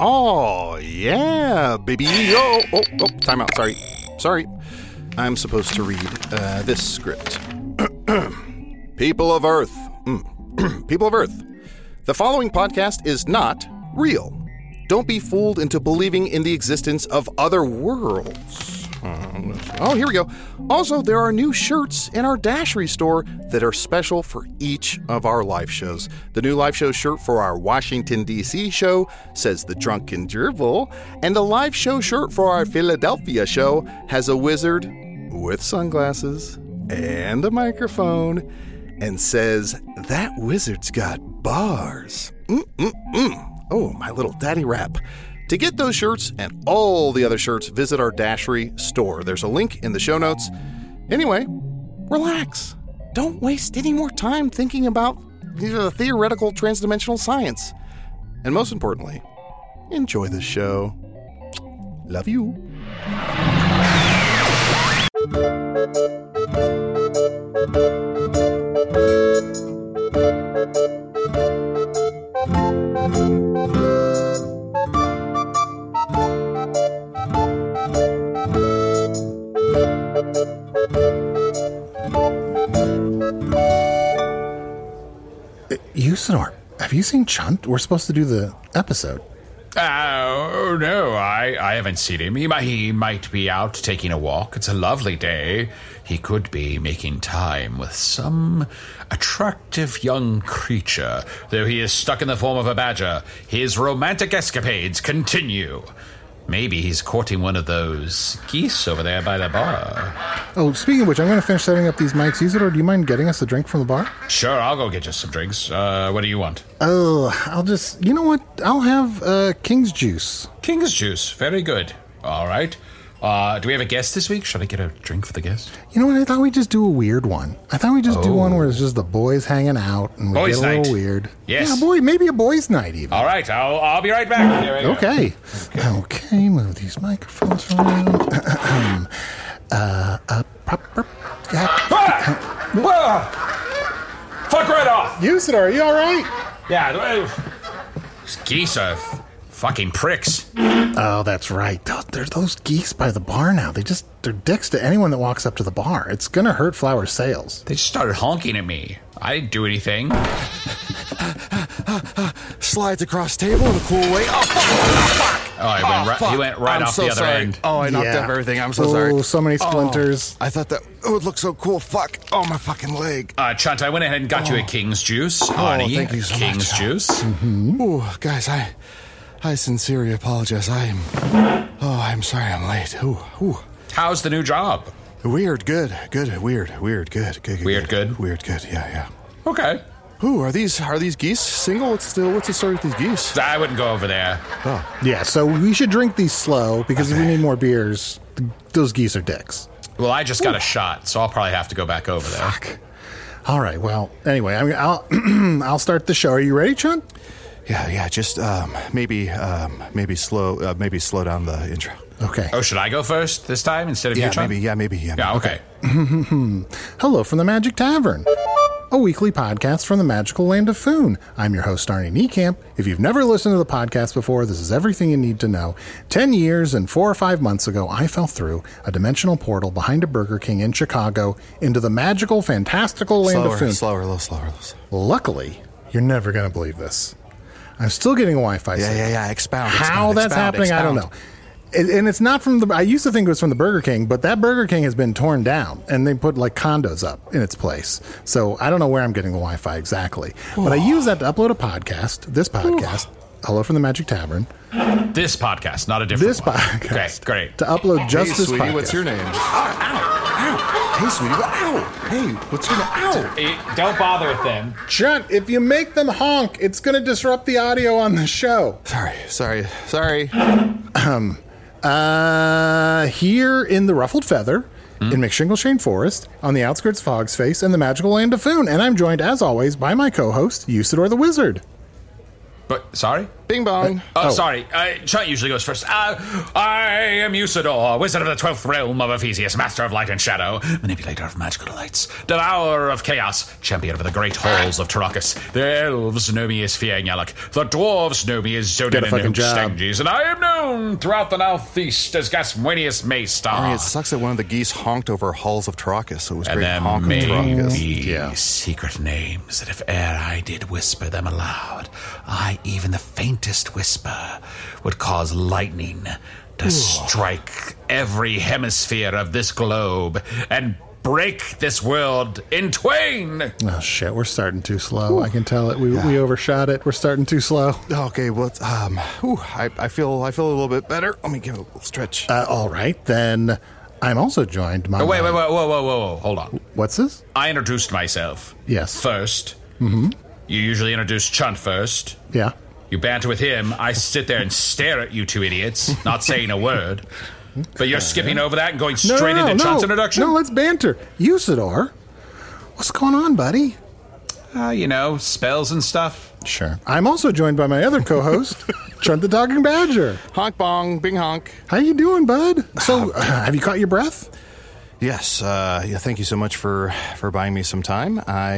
Oh, yeah, baby. Oh, time out. Sorry. I'm supposed to read this script. People of Earth. People of Earth. The following podcast is not real. Don't be fooled into believing in the existence of other worlds. Here we go. Also, there are new shirts in our Dashery store that are special for each of our live shows. The new live show shirt for our Washington, D.C. show says The Drunken Gerbil, and the live show shirt for our Philadelphia show has a wizard with sunglasses and a microphone and says, "That wizard's got bars." Oh, my little daddy rap. To get those shirts and all the other shirts, visit our Dashery store. There's a link in the show notes. Anyway, relax. Don't waste any more time thinking about theoretical transdimensional science. And most importantly, enjoy the show. Love you. Usador, have you seen Chunt? We're supposed to do the episode. Oh, no, I haven't seen him. He might be out taking a walk. It's a lovely day. He could be making time with some attractive young creature. Though he is stuck in the form of a badger, his romantic escapades continue. Maybe he's courting one of those geese over there by the bar. Oh, speaking of which, I'm going to finish setting up these mics. Usador, do you mind getting us a drink from the bar? Sure, I'll go get you some drinks. What do you want? Oh, you know what? I'll have King's Juice. King's Juice. Very good. All right. Do we have a guest this week? Should I get a drink for the guest? You know what? I thought we'd just do a weird one. I thought we'd just do one where it's just the boys hanging out and we boys get a little night. Weird. Yes. Yeah, maybe a boys' night even. All right. I'll be right back. Okay. Okay, move these microphones around. Fuck right off! Usador, are you all right? Yeah. These geese are fucking pricks. Oh, that's right. There's those geese by the bar now. They're dicks to anyone that walks up to the bar. It's gonna hurt Flower's sales. They just started honking at me. I didn't do anything. Slides across table in a cool way. Oh, fuck! Oh, he went right off the other end. Oh, I knocked up everything. I'm so sorry. Oh, so many splinters. I thought that would look so cool. Fuck. Oh, my fucking leg. Chunt, I went ahead and got you a King's Juice. Honey, thank you so King's much. Juice. Mm-hmm. Ooh, guys, I sincerely apologize. I'm sorry I'm late. Ooh. How's the new job? Weird, good, weird, good. Yeah. Okay. Ooh, are these geese single? What's the story with these geese? I wouldn't go over there. Oh. Yeah, so we should drink these slow because if we need more beers, those geese are dicks. Well, I just got a shot, so I'll probably have to go back over there. Fuck. All right, well, anyway, I'll start the show. Are you ready, Chunt? Yeah, just maybe slow down the intro. Okay. Oh, should I go first this time instead of you, Chunt? Maybe. Yeah, okay. Hello from the Magic Tavern, a weekly podcast from the magical land of Foon. I'm your host, Arnie Niekamp. If you've never listened to the podcast before, this is everything you need to know. 10 years and 4 or 5 months ago, I fell through a dimensional portal behind a Burger King in Chicago into the magical, fantastical land of Foon. A little slower. Luckily, you're never going to believe this. I'm still getting a Wi-Fi signal. Yeah. Expound. How that's happening, I don't know. And it's not from I used to think it was from the Burger King, but that Burger King has been torn down and they put like condos up in its place. So I don't know where I'm getting the Wi-Fi exactly. But I use that to upload a podcast, this podcast, Hello from the Magic Tavern. This podcast, not a different This one. podcast. Okay, great. To upload just Hey, this sweetie, podcast. what's your name? Ow. Hey, sweetie, ow. Hey, what's your name? Ow. Don't bother with them. Chunt, if you make them honk, it's going to disrupt the audio on the show. Sorry. Here in the Ruffled Feather, in McShingleshane Forest, on the outskirts of Hog's Face, in the magical land of Foon. And I'm joined, as always, by my co-host, Usador the Wizard. But, sorry? Bing bong. Sorry. Chunt usually goes first. I am Usador, wizard of the 12th realm of Ephesius, master of light and shadow, manipulator of magical delights, devourer of chaos, champion of the great halls of Tarakas. The elves know me as Fiangyalak. The dwarves know me as Zodin and Stenges. And I am known throughout the northeast as Gasmuenius Maystar. It sucks that one of the geese honked over halls of Tarakas, so it was And great them honk of may Tarakas. be secret names that if e'er I did whisper them aloud, even the faintest whisper would cause lightning to strike every hemisphere of this globe and break this world in twain. Oh, shit, we're starting too slow. I can tell it. We overshot it. We're starting too slow. Okay, well, I feel a little bit better. Let me give it a little stretch. All right, then I'm also joined by... Wait, whoa, hold on. What's this? I introduced myself. Yes. First. Mm-hmm. You usually introduce Chunt first. Yeah. You banter with him. I sit there and stare at you two idiots, not saying a word. But you're skipping over that and going straight into Chunt's introduction? No, let's banter. Usador, what's going on, buddy? Spells and stuff. Sure. I'm also joined by my other co-host, Chunt the Talking Badger. Honk bong, bing honk. How you doing, bud? So, have you caught your breath? Yes, thank you so much for buying me some time.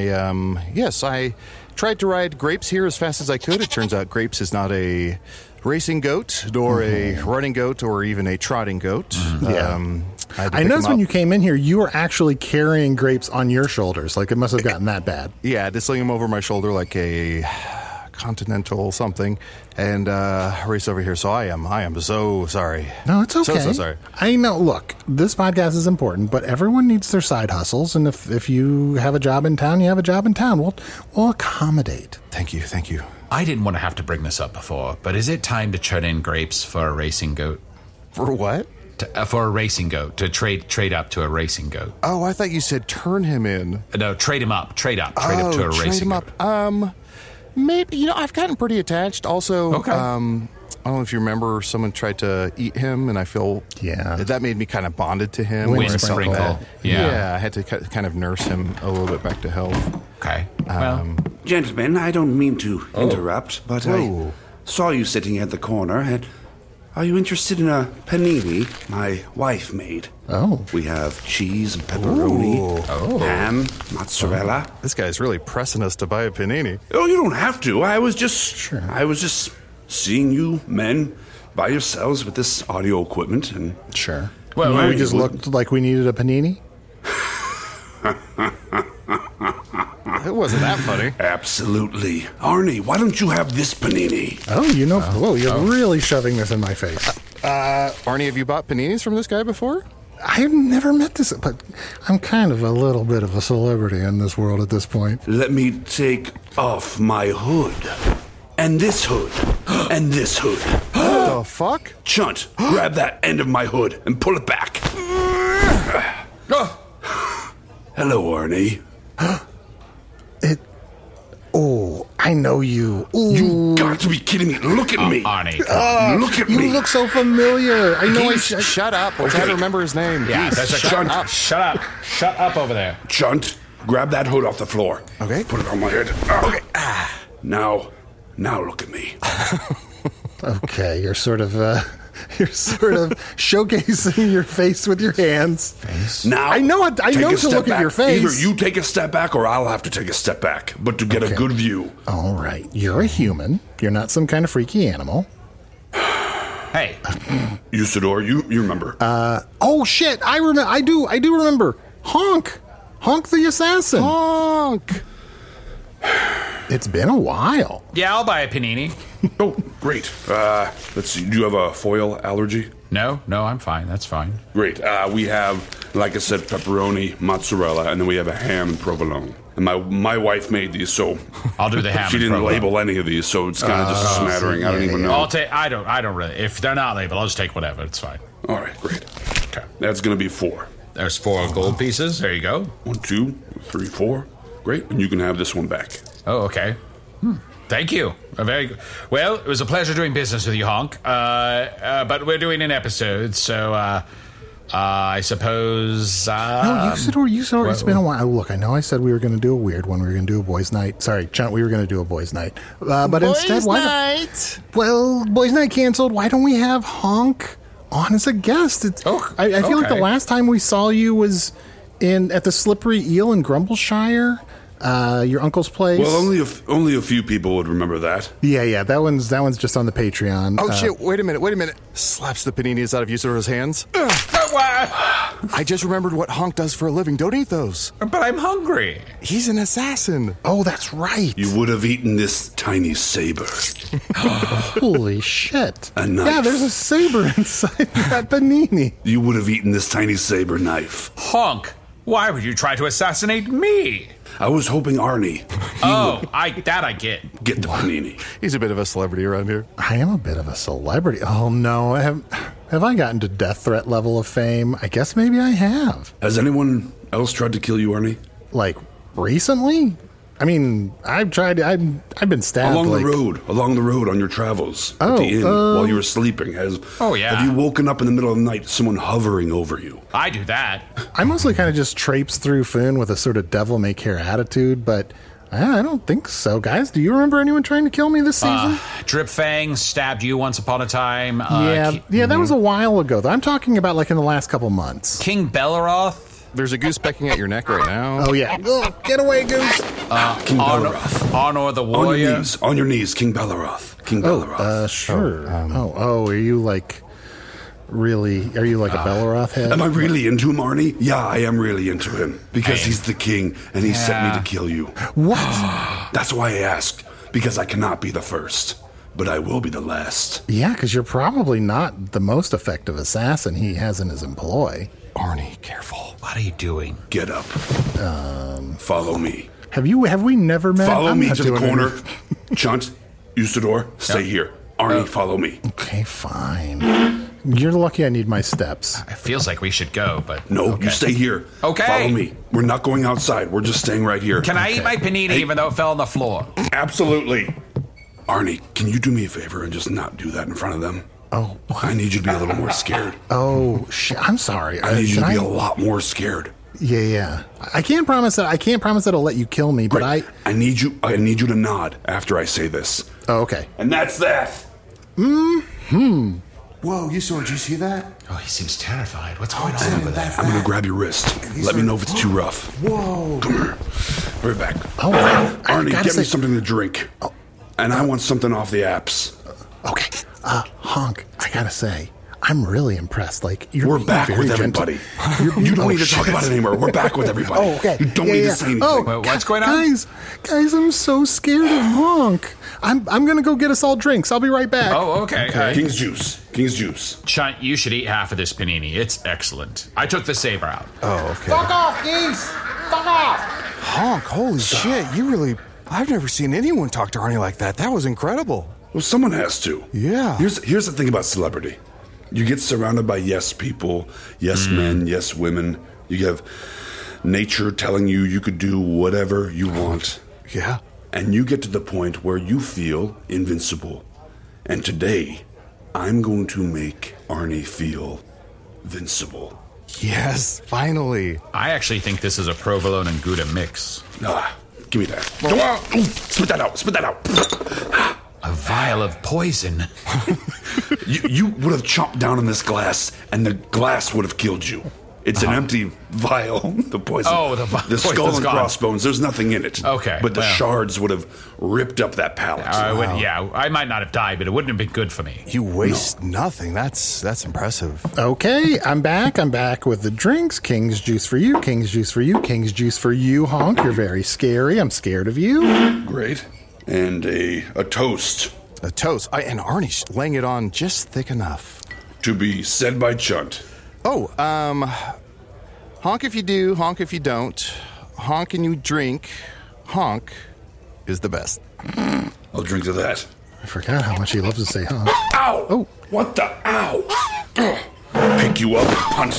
I tried to ride Grapes here as fast as I could. It turns out Grapes is not a racing goat, nor a running goat, or even a trotting goat. I noticed when you came in here, you were actually carrying Grapes on your shoulders. Like, it must have gotten that bad. Yeah, just sling him over my shoulder like a Continental something, and race over here. So I am so sorry. No, it's okay. So sorry. I know. Look, this podcast is important, but everyone needs their side hustles, and if you have a job in town, you have a job in town. We'll accommodate. Thank you. I didn't want to have to bring this up before, but is it time to turn in Grapes for a racing goat? For what? For a racing goat, to trade up to a racing goat. Oh, I thought you said turn him in. No, trade him up. Trade up to a racing goat. Maybe, I've gotten pretty attached. Also, okay. I don't know if you remember, someone tried to eat him, and I feel that made me kind of bonded to him. Wind sprinkle. Yeah, I had to kind of nurse him a little bit back to health. Okay. Gentlemen, I don't mean to interrupt, but I saw you sitting at the corner. And are you interested in a panini my wife made? Oh. We have cheese and pepperoni, ham, mozzarella. This guy's really pressing us to buy a panini. Oh, you don't have to. I was just seeing you men by yourselves with this audio equipment and... Sure. Well, we just looked like we needed a panini? It wasn't that funny. Absolutely. Arnie, why don't you have this panini? Oh, you're really shoving this in my face. Arnie, have you bought paninis from this guy before? I've never met this, but I'm kind of a little bit of a celebrity in this world at this point. Let me take off my hood. And this hood. And this hood. The fuck? Chunt, grab that end of my hood and pull it back. Hello, Arnie. I know you. Ooh. You got to be kidding me. Look at me. Arnie, look at me. You look so familiar. I know. Shut up. We're trying to remember his name. Yeah, Geese. that's a Chunt. Shut up. Shut up over there. Chunt, grab that hood off the floor. Okay. Put it on my head. Okay. Now look at me. Okay, you're sort of showcasing your face with your hands. Now, I know to look at your face. Either you take a step back or I'll have to take a step back, but to get a good view. All right, you're a human. You're not some kind of freaky animal. Hey, Usador, you remember? Oh shit! I remember. I do remember. Honk the assassin. Honk. It's been a while. yeah, I'll buy a panini. Oh, great. Let's see. Do you have a foil allergy? No, I'm fine. That's fine. Great. We have, like I said, pepperoni, mozzarella, and then we have a ham and provolone. And my wife made these, so I'll do the ham. she and didn't provolone. label any of these, so it's kind of just a smattering. I don't even know. I'll take. I don't really. If they're not labeled, I'll just take whatever. It's fine. All right, great. Okay. That's going to be 4. There's 4 gold pieces. There you go. 1, 2, 3, 4. Great, and you can have this one back. Oh, okay. Thank you. Very good. Well, it was a pleasure doing business with you, Honk. But we're doing an episode, so I suppose... No, you said it's been a while. Look, I know I said we were going to do a weird one. We were going to do a boys' night. Sorry, Chunt, we were going to do a boys' night. But boys instead, night. Well, boys' night canceled. Why don't we have Honk on as a guest? I feel like the last time we saw you was at the Slippery Eel in Grumbleshire. Your uncle's place. Well, only a few people would remember that. Yeah. That one's just on the Patreon. Oh shit! Wait a minute. Slaps the paninis out of Usador's hands. I just remembered what Honk does for a living. Don't eat those. But I'm hungry. He's an assassin. Oh, that's right. You would have eaten this tiny saber. Holy shit! A knife. Yeah, there's a saber inside that panini. You would have eaten this tiny saber knife. Honk, why would you try to assassinate me? I was hoping Arnie. I get. Get the panini. He's a bit of a celebrity around here. I am a bit of a celebrity. Oh no, have I gotten to death threat level of fame? I guess maybe I have. Has anyone else tried to kill you, Arnie? Like recently? I mean, I've tried. I've been stabbed along the road on your travels at the inn while you were sleeping. Have you woken up in the middle of the night, someone hovering over you? I do that. I mostly kind of just traipse through Foon with a sort of devil-may-care attitude, but I don't think so, guys. Do you remember anyone trying to kill me this season? Dripfang stabbed you once upon a time. That was a while ago. I'm talking about like in the last couple months. King Belleroth. There's a goose pecking at your neck right now. Oh, yeah. Oh, get away, goose. King Belleroth. Honor the warrior. On your knees, King Belleroth. King Belleroth. Sure. Are you like a Belleroth head? Am I really into him, Arnie? Yeah, I am really into him. Because he's the king, and he sent me to kill you. What? That's why I asked. Because I cannot be the first. But I will be the last. Yeah, because you're probably not the most effective assassin he has in his employ. Arnie, careful. What are you doing? Get up. Follow me. Have we never met? Follow me to the corner. Chunt, Usador, stay here. Arnie, follow me. Okay, fine. You're lucky I need my steps. It feels like we should go, but... No, you stay here. Okay. Follow me. We're not going outside. We're just staying right here. Can I eat my panini even though it fell on the floor? Absolutely. Arnie, can you do me a favor and just not do that in front of them? Oh, what? I need you to be a little more scared. Oh, shit. I'm sorry. I need you to be a lot more scared. Yeah. I can't promise that. I'll let you kill me, but Great. I need you to nod after I say this. Oh, okay. And that's that. Hmm. Whoa, Usador, did you see that? Oh, he seems terrified. What's going on over there? I'm going to grab your wrist. Let me know if it's too rough. Whoa. Come here. Hurry back. Oh, wow. Arnie, get me something to drink. Oh. And I want something off the apps. Okay. Honk, I gotta say, I'm really impressed. Like, we're back with everybody. You don't need to talk about it anymore. We're back with everybody. Oh, okay. You don't need to say anything. Oh, what's going on? Guys, I'm so scared of Honk. I'm gonna go get us all drinks. I'll be right back. Oh, okay. King's juice. Chunt, you should eat half of this panini. It's excellent. I took the saber out. Oh, okay. Fuck off, geese! Fuck off! Honk, holy shit, I've never seen anyone talk to Arnie like that. That was incredible. Well, someone has to. Yeah. Here's the thing about celebrity. You get surrounded by yes people, yes men, yes women. You have nature telling you could do whatever you want. Yeah. And you get to the point where you feel invincible. And today, I'm going to make Arnie feel vincible. Yes, finally. I actually think this is a provolone and Gouda mix. Give me that. Spit that out. A vial of poison. You would have chomped down on this glass, and the glass would have killed you. It's an empty vial, the poison. Oh, the skull and gone. Crossbones, there's nothing in it. Okay. But the shards would have ripped up that palate. I might not have died, but it wouldn't have been good for me. You waste nothing. That's impressive. Okay, I'm back. I'm back with the drinks. King's juice for you, King's juice for you, King's juice for you, Honk. You're very scary. I'm scared of you. Great. And a toast. A toast. And Arnie's laying it on just thick enough. To be said by Chunt. Oh, honk if you do, honk if you don't. Honk and you drink. Honk is the best. I'll drink to that. I forgot how much he loves to say honk. Ow! Oh. What the? Ow! Pick you up and punch.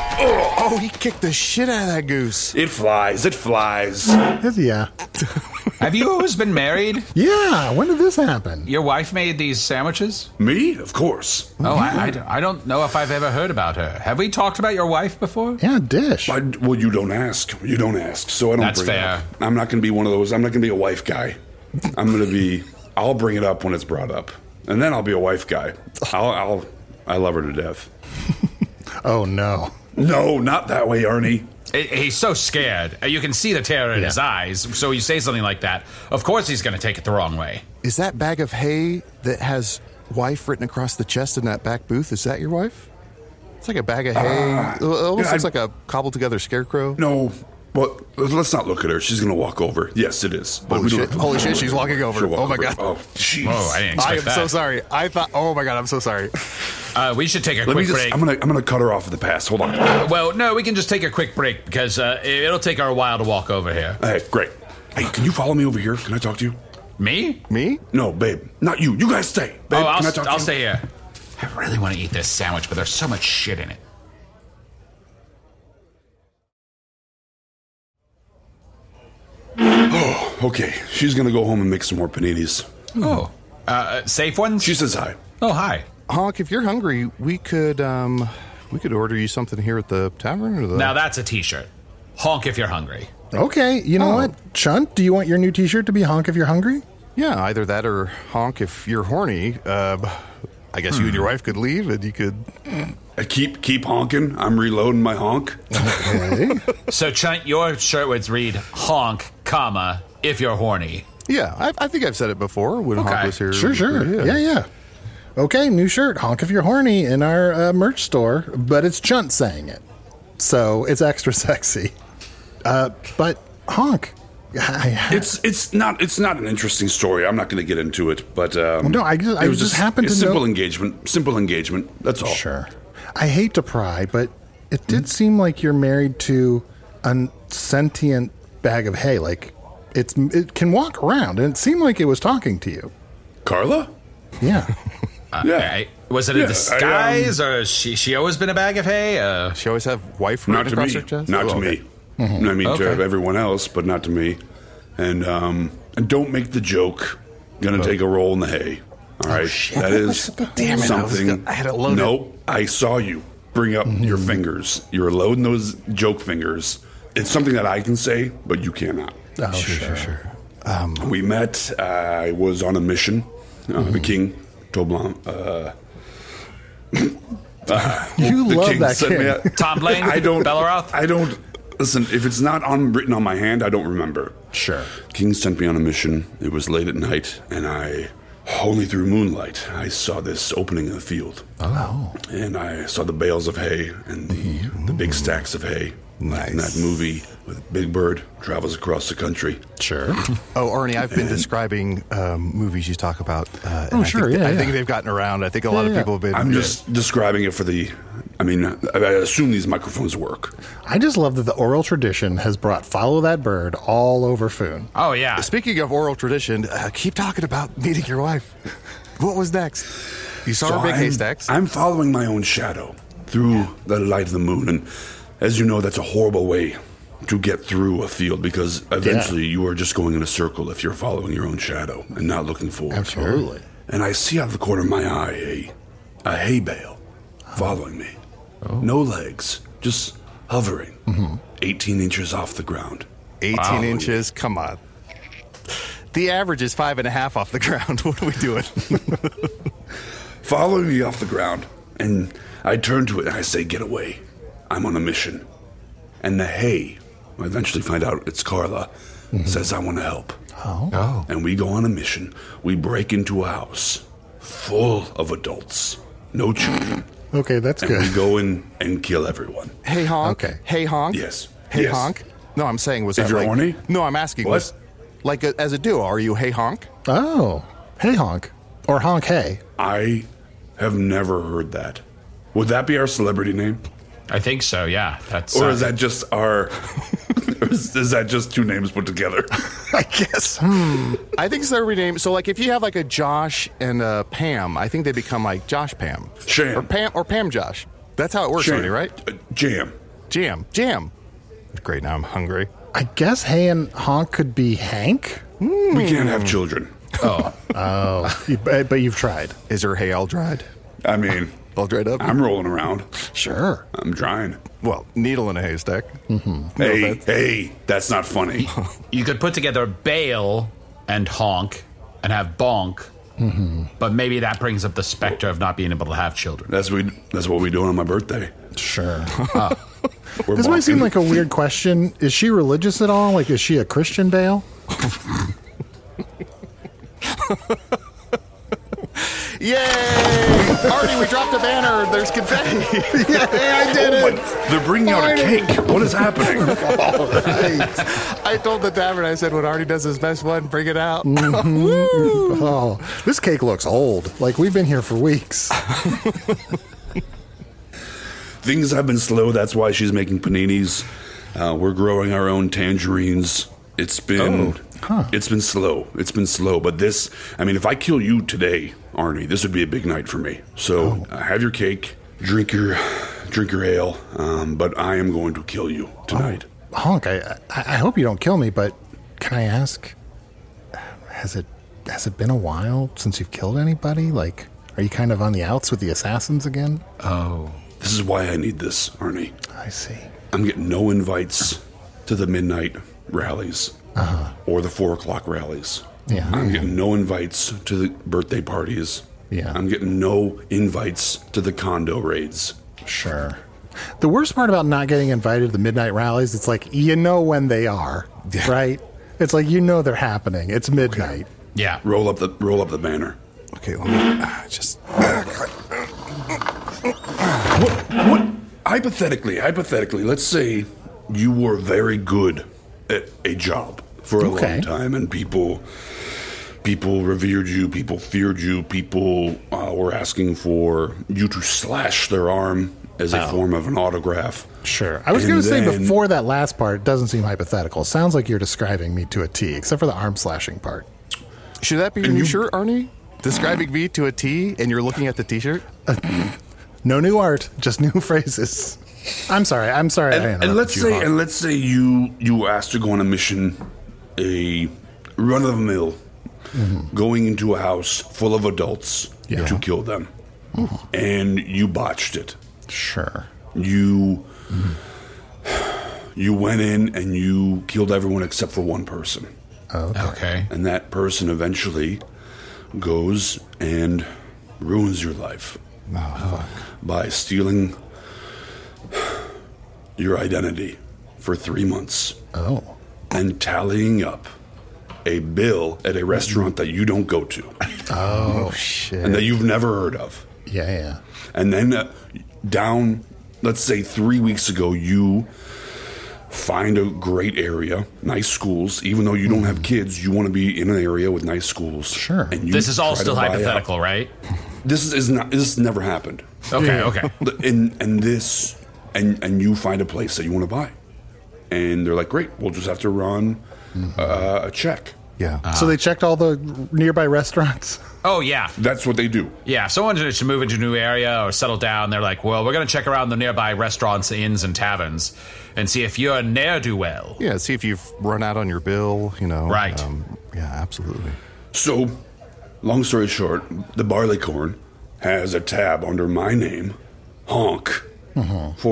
Oh, he kicked the shit out of that goose. It flies. Yeah. Have you always been married? Yeah, when did this happen? Your wife made these sandwiches? Me? Of course. Oh, I don't know if I've ever heard about her. Have we talked about your wife before? Yeah, Dish. Well, you don't ask. You don't ask, so I don't That's bring it fair. up. I'm not going to be one of those. I'm not going to be a wife guy. I'll bring it up when it's brought up. And then I'll be a wife guy. I love her to death. Oh, no. No, not that way, Arnie. He's so scared. You can see the terror in his eyes. So you say something like that, of course he's going to take it the wrong way. Is that bag of hay that has wife written across the chest in that back booth, is that your wife? It's like a bag of hay. It almost looks like a cobbled together scarecrow. No, well, let's not look at her. She's going to walk over. Yes, it is. But Holy shit, she's walking over. She'll walk Oh my over. god. Oh, jeez. Whoa, I didn't expect I am that. so sorry. Oh my god, I'm so sorry. We should take a Let me quick just. break. I'm gonna cut her off at the pass. Hold on. Well, no, we can just take a quick break because it'll take her a while to walk over here. Hey, great. Hey, can you follow me over here? Can I talk to you? Me? Me? No, babe. Not you. You guys stay. Babe, Oh, can I talk to I'll you? stay here. I really want to eat this sandwich, but there's so much shit in it. Okay, she's gonna go home and make some more paninis. Oh. Safe ones? She says hi. Oh, hi. Honk, if you're hungry, we could order you something here at the tavern or the Now that's a t-shirt. Honk if you're hungry. Okay, you know what? Chunt, do you want your new t-shirt to be Honk if you're hungry? Yeah, either that or honk if you're horny. I guess you and your wife could leave and you could I keep honking. I'm reloading my honk. Okay. So, Chunt, your shirt would read honk, comma, if you're horny. Yeah, I think I've said it before when Okay. Honk was here. Sure. Yeah. Okay, new shirt, Honk if you're horny, in our merch store, but it's Chunt saying it. So it's extra sexy. But Honk, It's not an interesting story. I'm not going to get into it, but no, I just happened to know. simple engagement. Simple engagement. That's all. Sure. I hate to pry, but it did seem like you're married to a sentient bag of hay. Like it can walk around, and it seemed like it was talking to you. Carla? Yeah. Yeah. Was it a Yeah, disguise, or has she always been a bag of hay? She always have wife Not written to across me. her chest? Not Oh, to okay. me. I mean Okay. to everyone else, but not to me. And don't make the joke. Gonna take a roll in the hay. All right. That is Damn it, something. I had it loaded. Nope. I saw you bring up your fingers. You're loading those joke fingers. It's something that I can say, but you cannot. Oh, sure. We met. I was on a mission. The king, Toblan. You the love king that sent me king. a- Tom Blaine? I don't. Belleroth? I don't. Listen, if it's not written on my hand, I don't remember. Sure. King sent me on a mission. It was late at night, and only through moonlight, I saw this opening in the field. Oh. And I saw the bales of hay and the big stacks of hay. Nice. In that movie with Big Bird travels across the country. Sure. Oh, Arnie, I've been describing movies you talk about. And sure, I yeah. think they've gotten around. I think a lot of Yeah. people have been. I'm just describing it for the. I mean, I assume these microphones work. I just love that the oral tradition has brought Follow That Bird all over Foon. Oh, yeah. Speaking of oral tradition, keep talking about meeting your wife. What was next? You saw her big haystacks. I'm following my own shadow through the light of the moon, and as you know, that's a horrible way to get through a field because eventually you are just going in a circle if you're following your own shadow and not looking forward. Absolutely. And I see out of the corner of my eye a hay bale following me. No legs, just hovering, 18 inches off the ground. 18 inches. Come on. The average is 5.5 off the ground. What are we doing? Following me off the ground, and I turn to it and I say, "Get away. I'm on a mission." And the hay, I eventually find out it's Carla, says, "I want to help." Oh. And we go on a mission. We break into a house full of adults, no children. Okay, that's And we good. go in and kill everyone. Hey, honk. Okay. Hey, honk. Yes. Hey, Yes. honk. No, I'm saying, was If that you're like... horny? No, I'm asking. What? Was, like, as a duo, are you hey, honk? Oh. Hey, Honk. Or Honk Hey. I have never heard that. Would that be our celebrity name? I think so, yeah. That's Or is that just our... is that just two names put together? I guess. I think it's their name. So, like, if you have, like, a Josh and a Pam, I think they become, like, Josh Pam. Sham. Or Pam Josh. That's how it works, Jam. Arnie, right? Jam. Jam. Great, now I'm hungry. I guess Hey and Honk could be Hank? We can't have children. But you've tried. Is her hay all dried? I mean, All dried up? I'm rolling around. Sure. I'm drying. Well, needle in a haystack. Hey, that's not funny. You could put together Bale and Honk and have Bonk, but maybe that brings up the specter of not being able to have children. That's what we doing on my birthday. Sure. We're This might seem bonking. like a weird question. Is she religious at all? Like, is she a Christian Bale? Yay! Arnie, we dropped a banner. There's confetti. Yay, I did Oh, it! but they're bringing out a cake. What is happening? I told the tavern, I said, when Arnie does his best one, bring it out. Oh, this cake looks old. Like, we've been here for weeks. Things have been slow. That's why she's making paninis. We're growing our own tangerines. It's been slow. It's been slow. But this, I mean, if I kill you today, Arnie, this would be a big night for me. So have your cake, drink your ale. But I am going to kill you tonight. Honk, I hope you don't kill me, but can I ask, has it been a while since you've killed anybody? Like, are you kind of on the outs with the assassins again? Oh. This is why I need this, Arnie. I see. I'm getting no invites to the midnight rallies or the 4 o'clock rallies. Yeah. I'm getting no invites to the birthday parties. Yeah. I'm getting no invites to the condo raids. Sure. The worst part about not getting invited to the midnight rallies, it's like, you know when they are, right? It's like, you know they're happening. It's midnight. Yeah. Roll up the banner. Okay, let me just... What? Hypothetically, let's say you were very good at a job for a long time, and people revered you, people feared you, people were asking for you to slash their arm as a form of an autograph. Sure. I was And going to say, then- before that last part, it doesn't seem hypothetical. It sounds like you're describing me to a T, except for the arm slashing part. Should that be your new shirt, Arnie? Describing me to a T, and you're looking at the T-shirt? No new art, just new phrases. I'm sorry. I interrupted And let's you, say, Hawk. you were asked to go on a mission, a run of the mill, going into a house full of adults to kill them, and you botched it. Sure. You went in and you killed everyone except for one person, Okay. and that person eventually goes and ruins your life by stealing your identity for 3 months. Oh. And tallying up a bill at a restaurant that you don't go to Oh. Shit. and that you've never heard of. Yeah. And then down, let's say 3 weeks ago, you find a great area, nice schools. Even though you don't have kids, you want to be in an area with nice schools. Sure. And you This is all try to still buy hypothetical, right? This is not. This never happened. Okay, okay. And you find a place that you want to buy, and they're like, "Great, we'll just have to run a check." Yeah. So they checked all the nearby restaurants? Oh, yeah. That's what they do. Yeah, if someone to move into a new area or settle down, they're like, well, we're going to check around the nearby restaurants, inns, and taverns and see if you're a ne'er-do-well. Yeah, see if you've run out on your bill, you know. Right. Yeah, absolutely. So, long story short, the Barleycorn has a tab under my name, Honk, for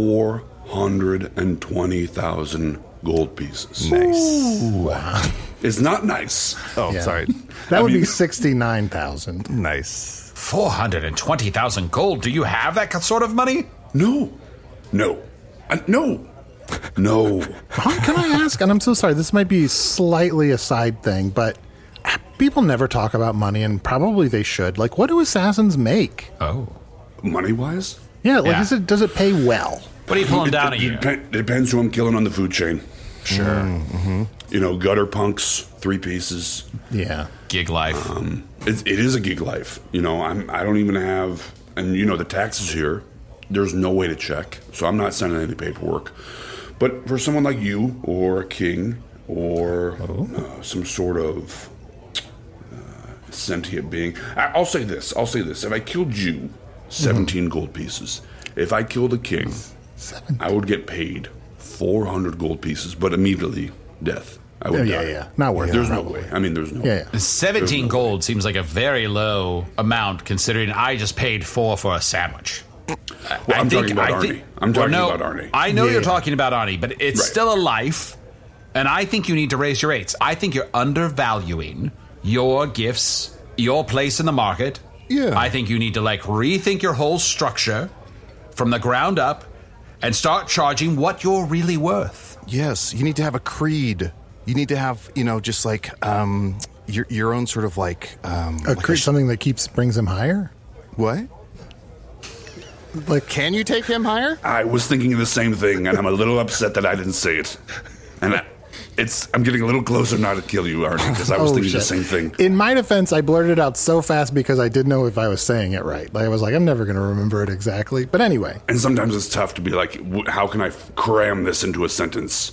420,000 gold pieces. Nice. It's not nice. Oh, Yeah. sorry. That would be 69,000. Nice. 420,000 gold. Do you have that sort of money? No. No. No. Can I ask, and I'm so sorry, this might be slightly a side thing, but people never talk about money, and probably they should. Like, what do assassins make? Oh. Money-wise? Yeah, like, Yeah. does it pay well? What are you pulling down at you? It depends who I'm killing on the food chain. Sure. You know, gutter punks, 3 pieces. Yeah. Gig life. It is a gig life. You know, I don't even have, and you know, the taxes here, there's no way to check. So I'm not sending any paperwork. But for someone like you, or a king, or some sort of sentient being, I'll say this. If I killed you, 17 gold pieces. If I killed a king, I would get paid 400 gold pieces, but immediately death. I would die. Yeah. Not worth it. There's no probably. way. I mean, there's no Yeah. 17 gold seems like a very low amount considering I just paid 4 for a sandwich. Well, I'm talking about Arnie. I'm talking about Arnie. I know Yeah. you're talking about Arnie, but it's Right. still a life, and I think you need to raise your rates. I think you're undervaluing your gifts, your place in the market. Yeah. I think you need to rethink your whole structure from the ground up and start charging what you're really worth. Yes, you need to have a creed. You need to have, just like your own sort of like Something that brings him higher? what? Like, Can you take him higher? I was thinking of the same thing, and I'm a little upset that I didn't say it. And I'm getting a little closer not to kill you, Arnie, because I was thinking the same thing. In my defense, I blurted out so fast because I didn't know if I was saying it right. I was like, I'm never going to remember it exactly. But anyway. And sometimes it's tough to be like, how can I cram this into a sentence?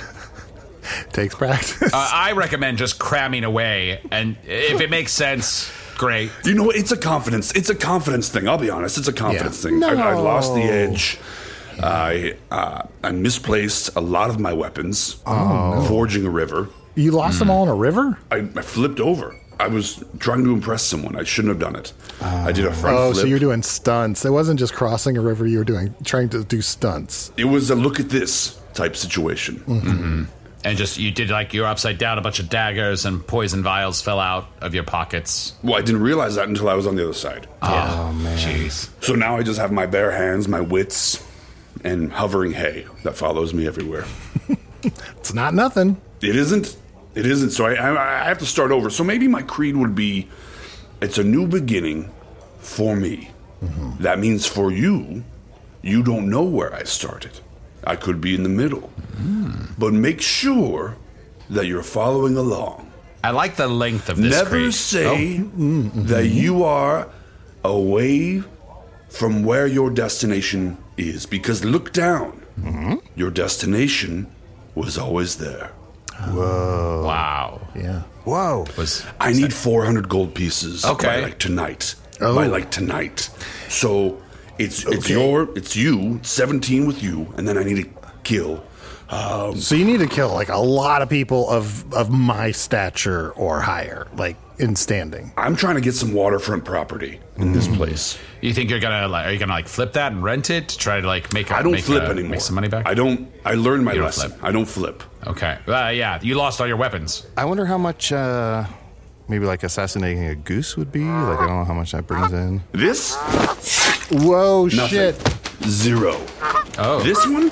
Takes practice. I recommend just cramming away, and if it makes sense, great. It's a confidence. It's a confidence thing. I'll be honest. It's a confidence thing. I lost the edge. I misplaced a lot of my weapons. Forging a river. You lost them all in a river? I flipped over. I was trying to impress someone. I shouldn't have done it. I did a front flip. So you're doing stunts. It wasn't just crossing a river. You were trying to do stunts. It was a look at this type situation. Mm-hmm. And you did you're upside down, a bunch of daggers and poison vials fell out of your pockets. Well, I didn't realize that until I was on the other side. Oh, man. Jeez. So now I just have my bare hands, my wits, and hovering hay that follows me everywhere. It's not nothing. It isn't. It isn't. So I have to start over. So maybe my creed would be, it's a new beginning for me. Mm-hmm. That means for you, you don't know where I started. I could be in the middle. But make sure that you're following along. I like the length of this Never creed. say that you are away from where your destination is, because look down. Your destination was always there. Whoa. Wow. Yeah. Whoa. I need 400 gold pieces by tonight. Oh. By tonight. So it's you, 17 with you, and then I need to kill. So you need to kill a lot of people of my stature or higher, in standing. I'm trying to get some waterfront property in this place. You think are you gonna flip that and rent it to try to make I don't flip anymore. Make some money back? I learned my You don't lesson. flip. I don't flip. Okay. Yeah, you lost all your weapons. I wonder how much maybe assassinating a goose would be. I don't know how much that brings in. This? Whoa, Nothing. shit. 0. Oh. This one?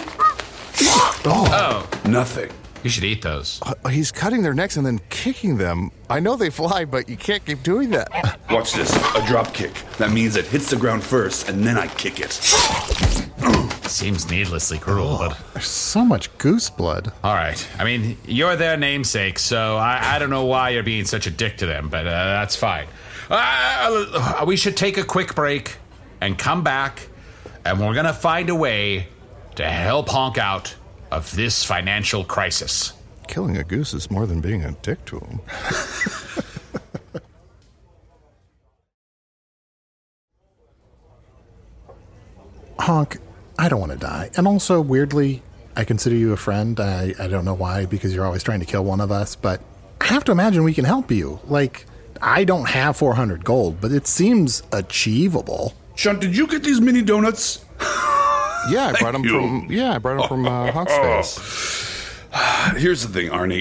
Oh. Nothing. You should eat those. He's cutting their necks and then kicking them. I know they fly, but you can't keep doing that. Watch this. A drop kick. That means it hits the ground first, and then I kick it. Seems needlessly cruel, but... There's so much goose blood. All right. I mean, you're their namesake, so I don't know why you're being such a dick to them, but that's fine. We should take a quick break and come back, and we're going to find a way to help Honk out of this financial crisis. Killing a goose is more than being a dick to him. Honk, I don't want to die. And also, weirdly, I consider you a friend. I don't know why, because you're always trying to kill one of us, but I have to imagine we can help you. I don't have 400 gold, but it seems achievable. Sean, did you get these mini donuts? Yeah, I brought him from Honk's face. Here's the thing, Arnie.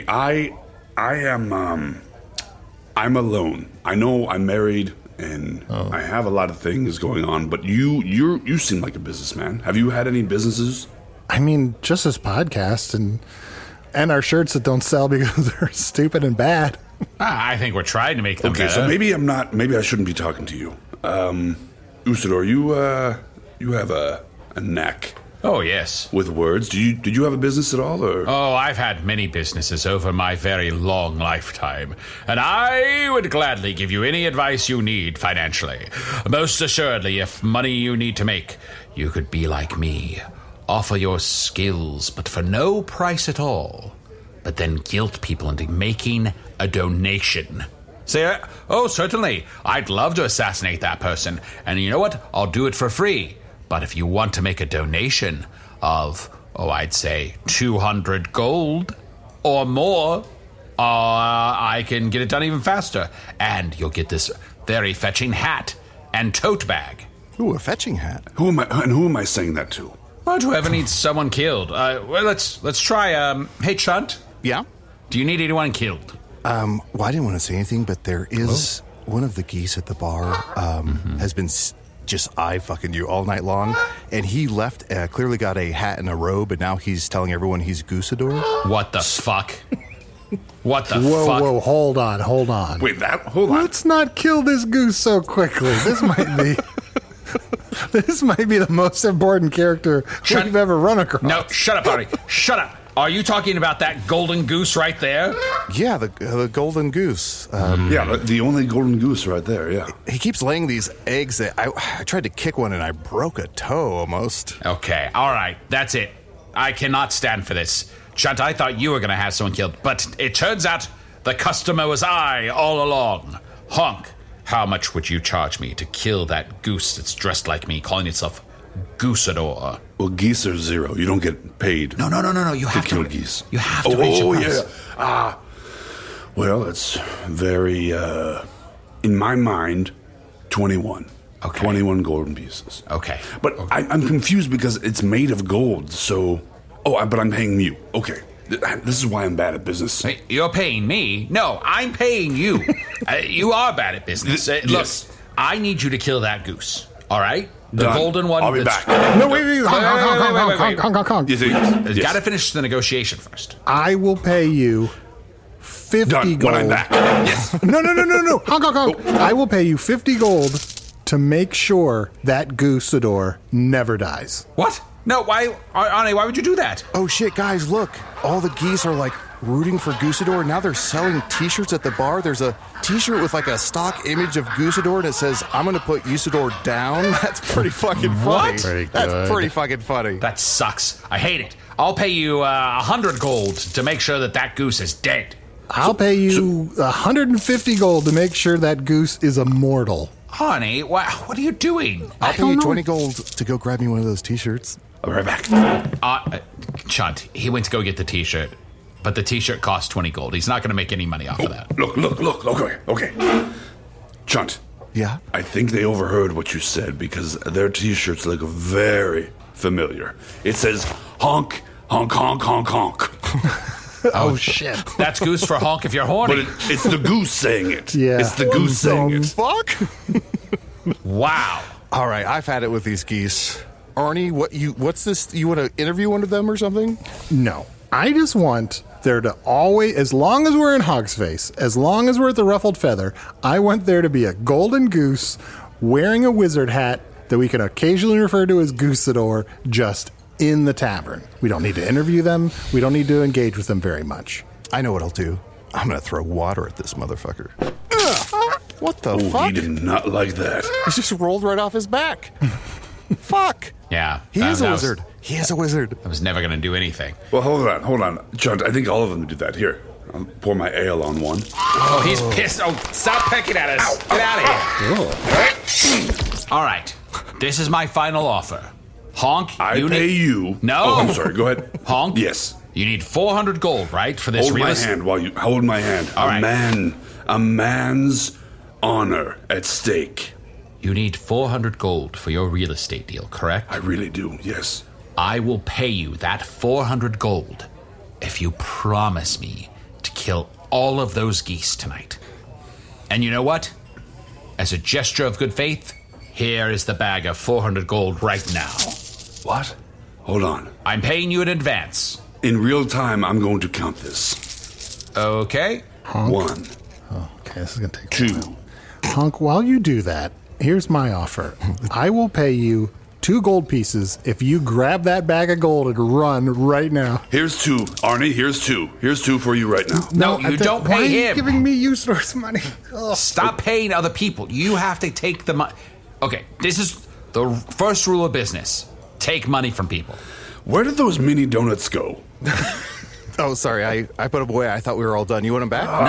I'm alone. I know I'm married and I have a lot of things going on, but you seem like a businessman. Have you had any businesses? I mean, just this podcast and our shirts that don't sell because they're stupid and bad. I think we're trying to make them Okay, better. so maybe I shouldn't be talking to you. Usador, you have a knack Oh, yes. with words. Did you have a business at all, or? Oh, I've had many businesses over my very long lifetime, and I would gladly give you any advice you need financially. Most assuredly, if money you need to make, you could be like me. Offer your skills, but for no price at all. But then guilt people into making a donation. Say, oh, certainly, I'd love to assassinate that person, and you know what? I'll do it for free. But if you want to make a donation of, I'd say 200 gold or more, I can get it done even faster. And you'll get this very fetching hat and tote bag. Ooh, a fetching hat. Who am I saying that to? Well, whoever needs someone killed. Well, let's try. Hey, Chunt. Yeah? Do you need anyone killed? Well, I didn't want to say anything, but there is one of the geese at the bar has been just eye-fucking you all night long, and he left, clearly got a hat and a robe, and now he's telling everyone he's Goosador. What the fuck? What the Whoa, fuck? whoa, hold on. Wait, hold on. Let's not kill this goose so quickly. This might be... This might be the most important character we've ever run across. No, shut up, Ari. Shut up. Are you talking about that golden goose right there? Yeah, the golden goose. Yeah, the only golden goose right there, yeah. He keeps laying these eggs that I tried to kick one and I broke a toe almost. Okay, all right, that's it. I cannot stand for this. Chunt, I thought you were going to have someone killed, but it turns out the customer was I all along. Honk, how much would you charge me to kill that goose that's dressed like me, calling itself Goosador? Well, geese are zero. You don't get paid. No. You have to kill geese. You have to raise your price. Yeah. Well, it's very, in my mind, 21. Okay. 21 golden pieces. Okay. But I'm confused because it's made of gold, so... but I'm paying you. Okay. This is why I'm bad at business. Hey, you're paying me? No, I'm paying you. You are bad at business. Look, Yes. I need you to kill that goose, all right? The Done. golden one. I'll be that's- back. No, wait. Honk. Yes. Gotta finish the negotiation first. I will pay you 50 Done. gold. When I'm back. Yes. No. Honk. I will pay you 50 gold to make sure that Goosador never dies. What? No, why, Arnie, why would you do that? Oh shit, guys, look. All the geese are like rooting for Goosador. Now they're selling t-shirts at the bar. There's a t-shirt with like a stock image of Goosador and it says, I'm going to put Goosador down. That's pretty fucking funny. What? Pretty That's good. pretty fucking funny. That sucks. I hate it. I'll pay you 100 gold to make sure that goose is dead. I'll pay you 150 gold to make sure that goose is immortal. Arnie, what are you doing? I'll pay you 20 gold to go grab me one of those t-shirts. I'll be right back. Chunt, he went to go get the t-shirt, but the t-shirt cost 20 gold. He's not going to make any money off of that. Look. Okay. Chunt. Yeah? I think they overheard what you said because their t-shirts look very familiar. It says, honk, honk, honk, honk, honk. Oh, shit. That's goose for honk if you're horny. But it's the goose saying it. Yeah. It's the goose saying it. Fuck? Wow. All right, I've had it with these geese. Arnie, what's this? You want to interview one of them or something? No. I just want there to always, as long as we're in Hog's Face, as long as we're at the Ruffled Feather, I want there to be a golden goose wearing a wizard hat that we can occasionally refer to as Goosador just in the tavern. We don't need to interview them. We don't need to engage with them very much. I know what I'll do. I'm going to throw water at this motherfucker. Ugh. What the Oh, fuck? he did not like that. It just rolled right off his back. Fuck. Yeah. He is a wizard. He is a wizard. I was never going to do anything. Well, hold on. Chunt, I think all of them do that. Here, I'll pour my ale on one. Oh, he's pissed. Oh, stop pecking at us. Get out of here. All right. This is my final offer. Honk, I pay you. No. Oh, I'm sorry. Go ahead. Honk? Yes. You need 400 gold, right? For this Hold my real hand while you hold my hand. All right. A man's honor at stake. You need 400 gold for your real estate deal, correct? I really do. Yes. I will pay you that 400 gold if you promise me to kill all of those geese tonight. And you know what? As a gesture of good faith, here is the bag of 400 gold right now. What? Hold on. I'm paying you in advance. In real time, I'm going to count this. Okay? Honk. 1, Okay, this is going to take 2. Honk, while you do that, here's my offer. I will pay you 2 gold pieces if you grab that bag of gold and run right now. Here's 2, Arnie. Here's 2. Here's 2 for you right now. No, you don't why pay are you him. giving me Usador's money? Ugh. Stop paying other people. You have to take the money. Okay, this is the first rule of business. Take money from people. Where did those mini donuts go? Oh, sorry. I put them away. I thought we were all done. You want them back? No,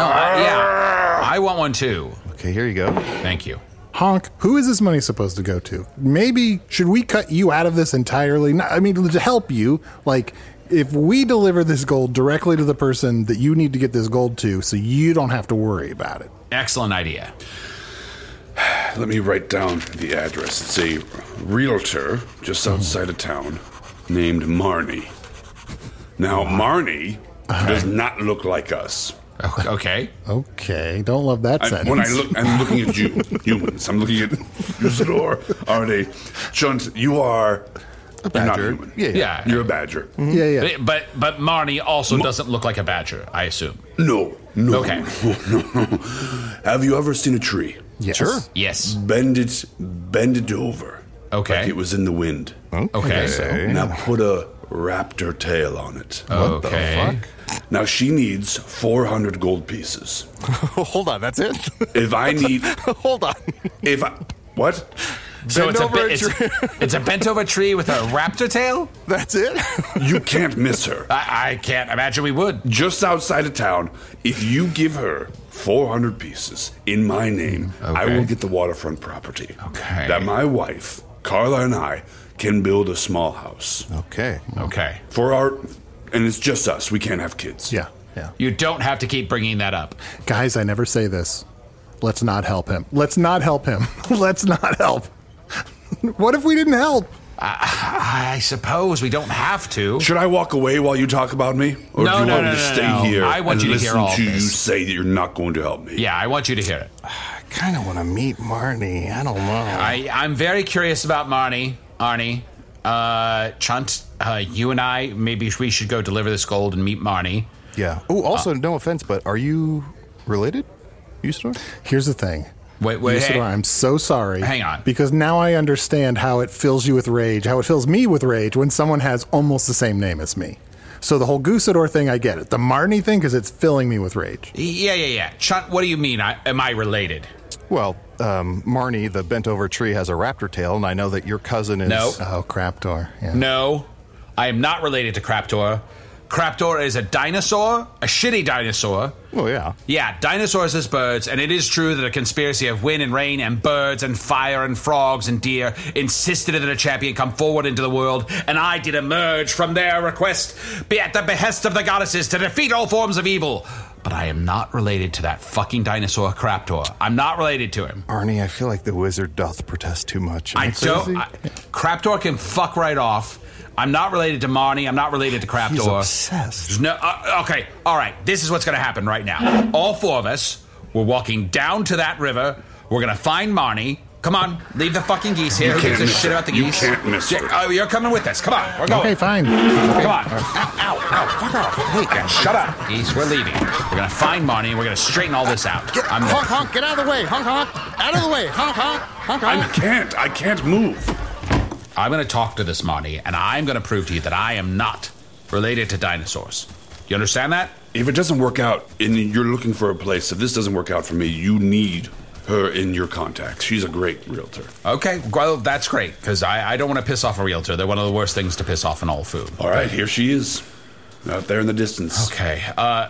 I want one too. Okay, here you go. Thank you. Honk, who is this money supposed to go to? Maybe, should we cut you out of this entirely? I mean, to help you, like, if we deliver this gold directly to the person that you need to get this gold to, so you don't have to worry about it. Excellent idea. Let me write down the address. It's a realtor just outside of town named Marnie. Now, Marnie does not look like us. Okay. Okay, don't love that sentence. When I'm looking at you, humans. I'm looking at Usador, Arnie, Chunt. You are A badger. You're not human. Yeah. You're a badger. Yeah. But Marnie also doesn't look like a badger, I assume. No. Okay. No. Have you ever seen a tree? Yes. Sure. Yes. Bend it over. Okay. Like it was in the wind. Okay. Now put a raptor tail on it. Okay. Now she needs 400 gold pieces. Hold on, that's it? If I need... Hold on. What? So Bend over a tree. it's a bent over tree with a raptor tail? That's it? You can't miss her. I can't imagine we would. Just outside of town, if you give her 400 pieces in my name, I Okay. will get the waterfront property. Okay. That my wife, Carla, and I can build a small house. Okay. Okay. For our... And it's just us. We can't have kids. Yeah. You don't have to keep bringing that up. Guys, I never say this. Let's not help him. Let's not help him. Let's not help. What if we didn't help? I suppose we don't have to. Should I walk away while you talk about me? Or No, do you no, want no, me to no, stay no. here I want and you to hear listen all to this. you say that you're not going to help me? Yeah, I want you to hear it. I kind of want to meet Marnie. I don't know. I'm very curious about Arnie. Chunt, you and I, maybe we should go deliver this gold and meet Marnie. Yeah. Oh, also, no offense, but are you related, Usador? Here's the thing. Wait, Usador, hey. I'm so sorry. Hang on. Because now I understand how it fills you with rage, how it fills me with rage when someone has almost the same name as me. So the whole Goosador thing, I get it. The Marnie thing, because it's filling me with rage. Yeah. Chunt, what do you mean? Am I related? Well, Marnie, the bent-over tree, has a raptor tail, and I know that your cousin is... No. Oh, Craptor. Yeah. No, I am not related to Craptor. Craptor is a dinosaur, a shitty dinosaur. Oh, yeah. Yeah, dinosaurs as birds, and it is true that a conspiracy of wind and rain and birds and fire and frogs and deer insisted that a champion come forward into the world, and I did emerge from their request, be at the behest of the goddesses, to defeat all forms of evil. But I am not related to that fucking dinosaur Craptor. I'm not related to him. Arnie, I feel like the wizard doth protest too much. Am I crazy? Craptor can fuck right off. I'm not related to Marnie. I'm not related to Craptor. He's obsessed. No, okay, all right. This is what's going to happen right now. All four of us, we're walking down to that river. We're going to find Marnie. Come on, leave the fucking geese here. Who gives a shit about the geese? You can't miss her. Oh, you're coming with us. Come on, we're going. Okay, fine. Come on. Ow, fuck off. Hey, shut up. Geese, we're leaving. We're going to find Marnie and we're going to straighten all this out. Honk, get out of the way. Honk. Out of the way. Honk. I can't move. I'm going to talk to this Marnie, and I'm going to prove to you that I am not related to dinosaurs. You understand that? If it doesn't work out, and you're looking for a place, if this doesn't work out for me, you need her in your contacts. She's a great realtor. Okay, well, that's great, because I don't want to piss off a realtor. They're one of the worst things to piss off in all food. All right, here she is, out there in the distance. Okay,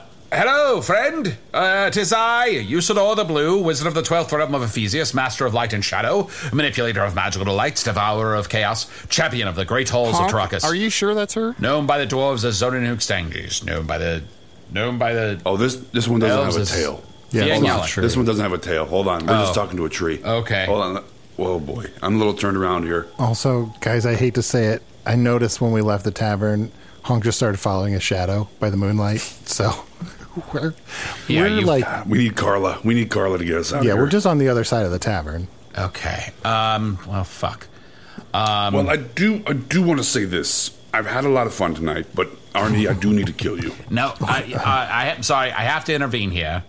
hello, friend. 'Tis I, Usador the Blue, wizard of the 12th realm of Ephesius, master of light and shadow, manipulator of magical delights, devourer of chaos, champion of the great halls of Tarakas. Are you sure that's her? Known by the dwarves as Zonanuk Stanges. Known by the... Oh, this one doesn't elves have a as tail. Yeah, Fiang hold on, Yellen. sure. This one doesn't have a tail. Hold on, we're just talking to a tree. Okay. Hold on. Whoa, boy. I'm a little turned around here. Also, guys, I hate to say it. I noticed when we left the tavern, Honk just started following a shadow by the moonlight. So we're like... We need Carla. We need Carla to get us out of Yeah, here. we're just on the other side of the tavern. Okay. Well, fuck. Well, I do want to say this. I've had a lot of fun tonight, but Arnie, I do need to kill you. No, I'm sorry. I have to intervene here.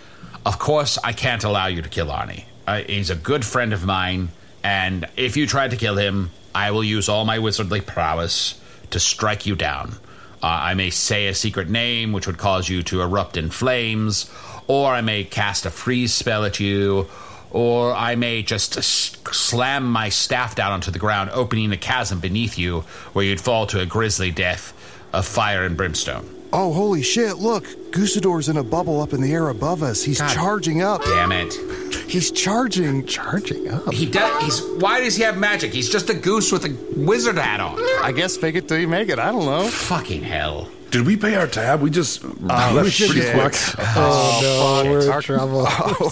Of course, I can't allow you to kill Arnie. He's a good friend of mine, and if you try to kill him, I will use all my wizardly prowess to strike you down. I may say a secret name, which would cause you to erupt in flames, or I may cast a freeze spell at you, or I may just slam my staff down onto the ground, opening a chasm beneath you, where you'd fall to a grisly death of fire and brimstone. Oh, holy shit, look. Goosador's in a bubble up in the air above us. He's charging up. Damn it. He's charging. Charging up. Why does he have magic? He's just a goose with a wizard hat on. I guess fake it till you make it. I don't know. Fucking hell. Did we pay our tab? We just left pretty quick. Oh, no, we're in trouble.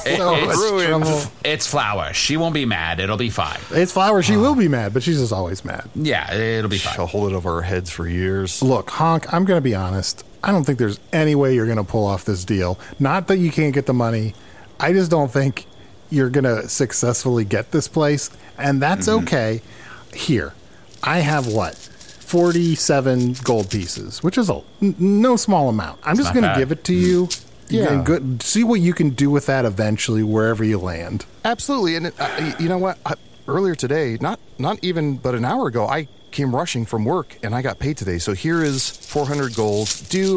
It's Flower. She won't be mad. It'll be fine. It's Flower. She will be mad, but she's just always mad. Yeah, it'll be fine. She'll hold it over our heads for years. Look, Honk, I'm going to be honest. I don't think there's any way you're going to pull off this deal. Not that you can't get the money. I just don't think you're going to successfully get this place. And that's okay. Here, I have what? 47 gold pieces, which is no small amount. I'm just going to give it to you. Yeah. And see what you can do with that eventually, wherever you land. Absolutely. And you know what? Earlier today, not even but an hour ago, I came rushing from work and I got paid today. So here is 400 gold.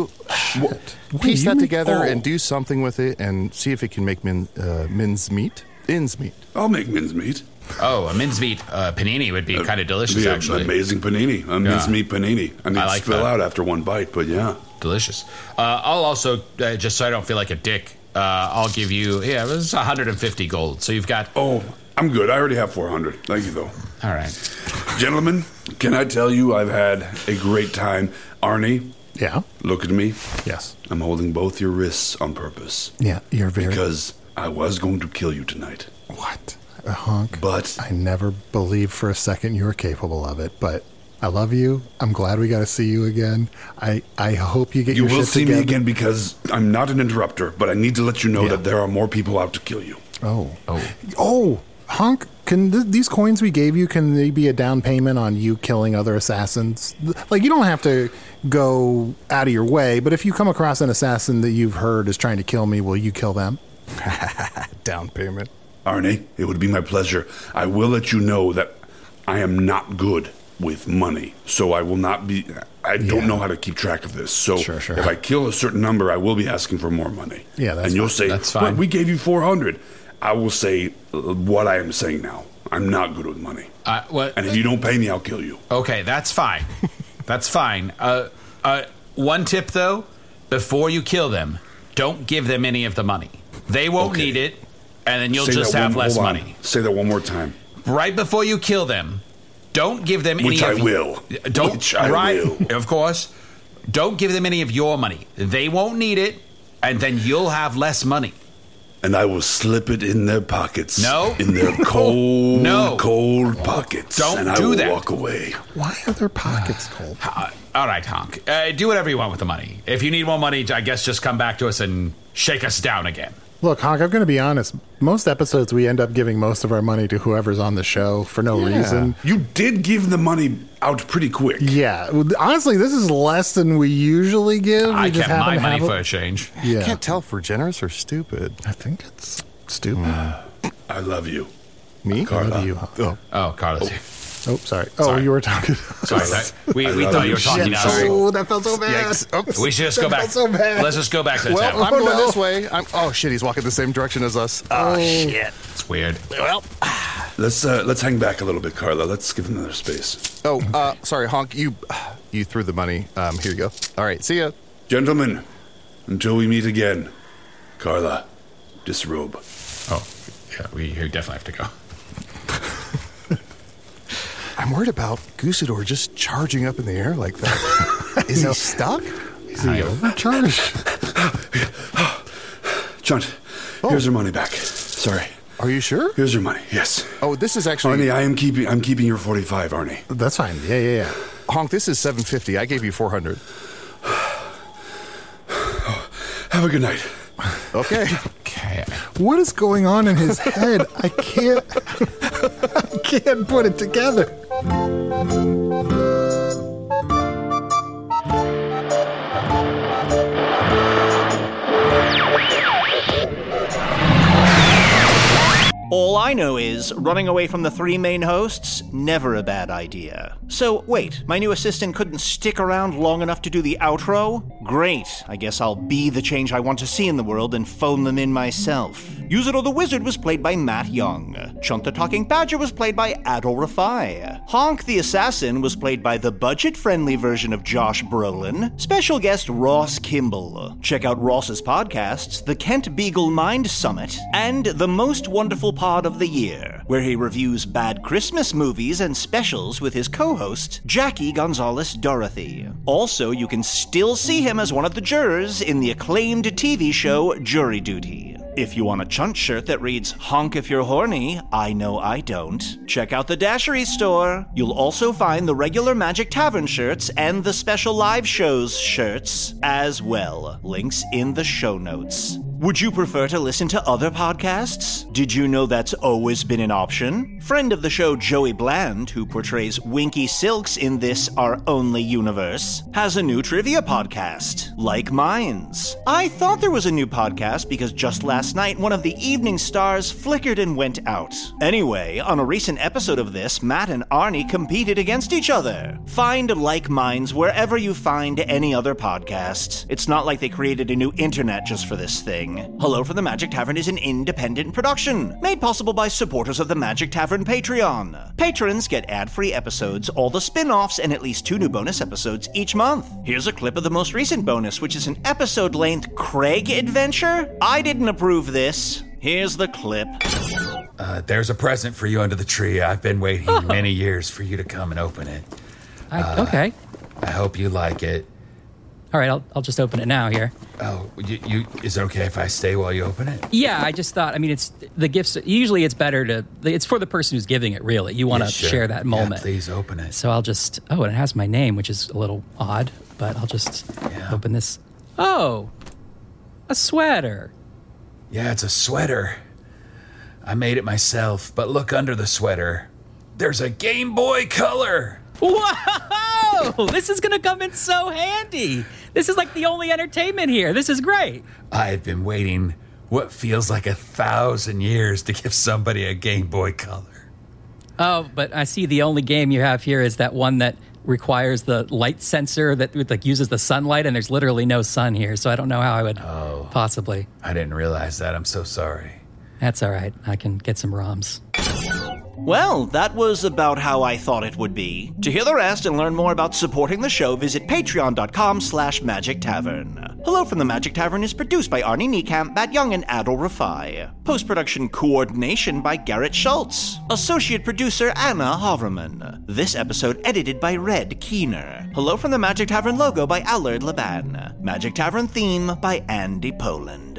Piece that together and do something with it and see if it can make ends meet. I'll make mincemeat. Oh, a mincemeat panini would be kind of delicious, actually. Amazing panini. A mincemeat panini. I mean, I like spill out after one bite, but yeah. Delicious. I'll also, just so I don't feel like a dick, I'll give you, it was 150 gold. So you've got... Oh, I'm good. I already have 400. Thank you, though. All right. Gentlemen, can I tell you I've had a great time. Arnie? Yeah? Look at me. Yes. I'm holding both your wrists on purpose. Yeah, you're very... Because I was going to kill you tonight. What? Honk. But I never believed for a second you were capable of it, but I love you. I'm glad we got to see you again. I hope you get your shit together. You will see me again because I'm not an interrupter, but I need to let you know that there are more people out to kill you. Oh, Honk, can these coins we gave you, can they be a down payment on you killing other assassins? Like, you don't have to go out of your way, but if you come across an assassin that you've heard is trying to kill me, will you kill them? Down payment. Arnie, it would be my pleasure. I will let you know that I am not good with money, so I will not be... I don't know how to keep track of this, so sure. If I kill a certain number, I will be asking for more money. Yeah, that's And you'll fine. say, that's fine. We gave you 400. I will say what I am saying now. I'm not good with money. And if you don't pay me, I'll kill you. Okay, that's fine. That's fine. One tip, though, before you kill them, don't give them any of the money. They won't need it, and then you'll just have less money. Say that one more time. Right before you kill them, don't give them any Which I will. Of course. Don't give them any of your money. They won't need it, and then you'll have less money. And I will slip it in their pockets. No. In their cold, cold pockets. Don't and do I that. will walk away. Why are their pockets cold? All right, Honk. Do whatever you want with the money. If you need more money, I guess just come back to us and shake us down again. Look, Honk, I'm going to be honest. Most episodes, we end up giving most of our money to whoever's on the show for no reason. You did give the money out pretty quick. Yeah. Honestly, this is less than we usually give. I kept my money for a change. Yeah. I can't tell if we're generous or stupid. I think it's stupid. I love you. Me? I love you, Honk. Oh, Carlos. Oh, sorry. Sorry. You were talking. Sorry. We thought you were talking to us. Oh, that felt so bad. We should just go back. So bad. Let's just go back to the Well, tavern. I'm going this way. Oh, shit, he's walking the same direction as us. Oh, shit. It's weird. Well, Let's hang back a little bit, Carla. Let's give him another space. Sorry, Honk. You threw the money. Here you go. All right, see ya. Gentlemen, until we meet again, Carla, disrobe. Oh, yeah, we definitely have to go. I'm worried about Goosador just charging up in the air like that. Is he stuck? Is he overcharged? Chunt, here's your money back. Sorry. Are you sure? Here's your money. Yes. Oh, this is actually... Arnie, I'm keeping your 45, Arnie. That's fine. Yeah. Honk, this is 750. I gave you 400. Have a good night. Okay. What is going on in his head? I can't put it together. All I know is, running away from the three main hosts, never a bad idea. So, wait, my new assistant couldn't stick around long enough to do the outro? Great, I guess I'll be the change I want to see in the world and phone them in myself. Usador the Wizard was played by Matt Young. Chunt the Talking Badger was played by Adol Rafai. Honk the Assassin was played by the budget-friendly version of Josh Brolin. Special guest Ross Kimball. Check out Ross's podcasts, The Kent Beagle Mind Summit, and The Most Wonderful Pod of the Year, where he reviews bad Christmas movies and specials with his co-host, Jackie Gonzalez Dorothy. Also, you can still see him as one of the jurors in the acclaimed TV show Jury Duty. If you want a Chunt shirt that reads, "Honk if you're horny, I know I don't," check out the Dashery store. You'll also find the regular Magic Tavern shirts and the special live shows shirts as well. Links in the show notes. Would you prefer to listen to other podcasts? Did you know that's always been an option? Friend of the show Joey Bland, who portrays Winky Silks in this Our Only Universe, has a new trivia podcast, Like Minds. I thought there was a new podcast because just last night one of the evening stars flickered and went out. Anyway, on a recent episode of this, Matt and Arnie competed against each other. Find Like Minds wherever you find any other podcast. It's not like they created a new internet just for this thing. Hello from the Magic Tavern is an independent production, made possible by supporters of the Magic Tavern Patreon. Patrons get ad-free episodes, all the spin-offs, and at least 2 new bonus episodes each month. Here's a clip of the most recent bonus, which is an episode-length Craig adventure. I didn't approve this. Here's the clip. There's a present for you under the tree. I've been waiting many years for you to come and open it. Okay. I hope you like it. All right, I'll just open it now here. Oh, you is it okay if I stay while you open it? Yeah, I just thought, it's the gifts, usually it's better it's for the person who's giving it, really. You want to share that moment. Yeah, please open it. So I'll just, and it has my name, which is a little odd, but I'll just open this. Oh, a sweater. Yeah, it's a sweater. I made it myself, but look under the sweater. There's a Game Boy Color. Whoa! This is going to come in so handy. This is like the only entertainment here. This is great. I've been waiting what feels like 1,000 years to give somebody a Game Boy Color. Oh, but I see the only game you have here is that one that requires the light sensor that uses the sunlight, and there's literally no sun here, so I don't know how I would possibly. I didn't realize that. I'm so sorry. That's all right. I can get some ROMs. Well, that was about how I thought it would be. To hear the rest and learn more about supporting the show, visit patreon.com/Magic Tavern. Hello from the Magic Tavern is produced by Arnie Niekamp, Matt Young, and Adol Rafai. Post-production coordination by Garrett Schultz. Associate producer Anna Haverman. This episode edited by Red Keener. Hello from the Magic Tavern logo by Allard Laban. Magic Tavern theme by Andy Poland.